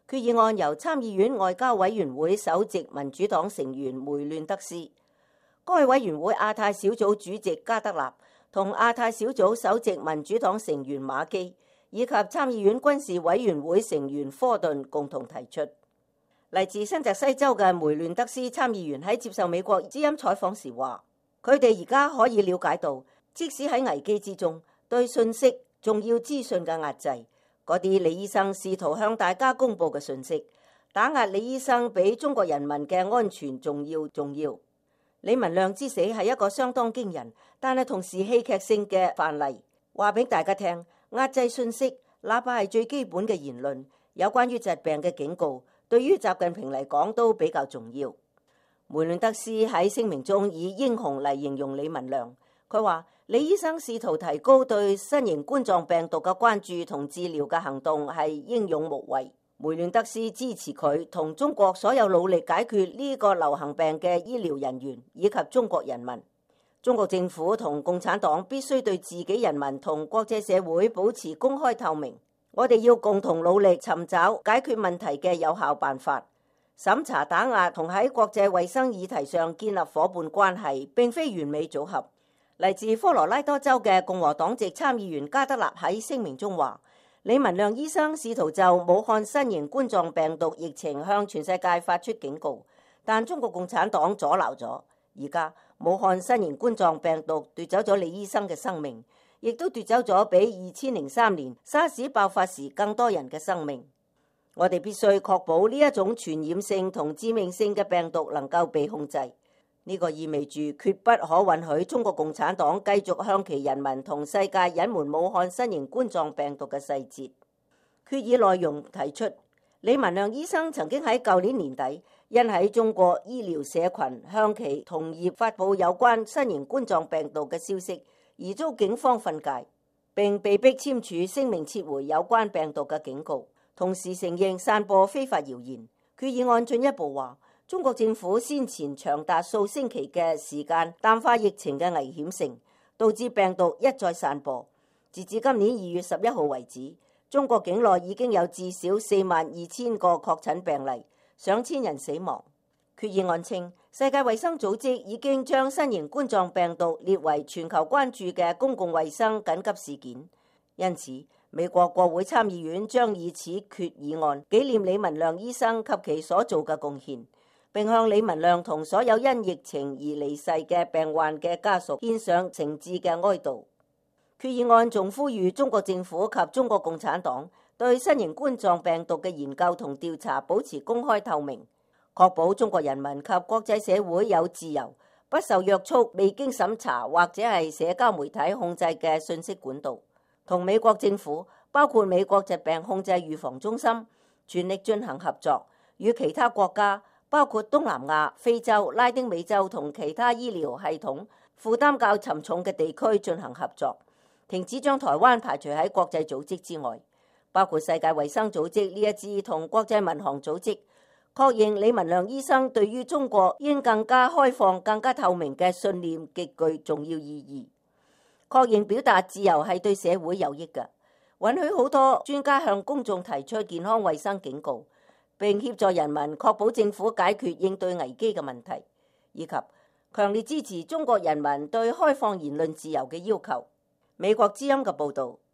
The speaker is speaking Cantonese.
決議案由參議院外交委員會首席民主黨成員梅亂德斯、該委員會亞太小組主席加德納同亞太小組首席民主黨成員馬基，以及參議院軍事委員會成員科頓共同提出。嚟自新澤西州嘅梅亂德斯參議員喺接受美國之音採訪時話，佢哋而家可以了解到，即使喺危機之中，對信息、重要資訊嘅壓制，嗰啲李醫生試圖向大家公佈嘅信息，打壓李醫生比中國人民嘅安全重要。李文亮之死係一個相當驚人，但係同時戲劇性嘅範例，話俾大家聽，壓制信息，哪怕係最基本嘅言論，有關於疾病嘅警告，對於習近平嚟講都比較重要。梅亂德斯喺聲明中以英雄嚟形容李文亮，佢話李醫生試圖提高對新型冠狀病毒嘅關注同治療嘅行動係英勇無畏。梅亂德斯支持佢同中國所有努力解決呢個流行病嘅醫療人員以及中國人民。中國政府同共產黨必須對自己人民同國際社會保持公開透明。我哋要共同努力尋找解決問題嘅有效辦法。審查打壓同喺國際衛生議題上建立夥伴關係並非完美組合。嚟自科羅拉多州嘅共和黨籍參議員加德納喺聲明中話，李文亮醫生試圖就武漢新型冠狀病毒疫情向全世界發出警告，但中國共產黨阻撓咗。而家武漢新型冠狀病毒奪走咗李醫生嘅生命，亦都奪走咗比2003年沙士爆發時更多人嘅生命。我哋必須確保呢一種傳染性同致命性嘅病毒能夠被控制。呢個意味住決不可允許中國共產黨繼續向其人民同世界隱瞞武漢新型冠狀病毒嘅細節。決議內容提出，李文亮醫生曾經喺舊年年底因喺中國醫療社群向其同業發布有關新型冠狀病毒嘅消息，而遭警方訓誡，並被迫簽署聲明撤回有關病毒嘅警告，同時承認散播非法謠言。決議案進一步話，中國政府先前長達數星期嘅時間淡化疫情嘅危險性，導致病毒一再散播。截至今年2月11號為止，中國境內已經有至少42000個確診病例，上千人死亡。決議案稱，世界衛生組織已經將新型冠狀病毒列為全球關注嘅公共衛生緊急事件，因此美國國會參議院將以此決議案紀念李文亮醫生及其所做嘅貢獻，並向李文亮同所有因疫情而離世嘅病患嘅家屬獻上誠摯嘅哀悼。決議案仲呼籲中國政府及中國共產黨對新型冠狀病毒嘅研究同調查保持公開透明，確保中國人民及國際社會有自由、不受約束、未經審查或者係社交媒體控制嘅信息管道，同美國政府，包括美國疾病控制預防中心，全力進行合作，與其他國家，包括東南亞、非洲、拉丁美洲同其他醫療系統負擔較沉重嘅地區進行合作，停止將台灣排除喺國際組織之外，包括世界衛生組織呢一支同國際民航組織，確認李文亮醫生對於中國應更加開放、更加透明嘅信念極具重要意義，確認表達自由係對社會有益嘅，允許好多專家向公眾提出健康衛生警告，並協助人民確保政府解決應對危機嘅問題，以及強烈支持中國人民對開放言論自由嘅要求。美國之音嘅報導。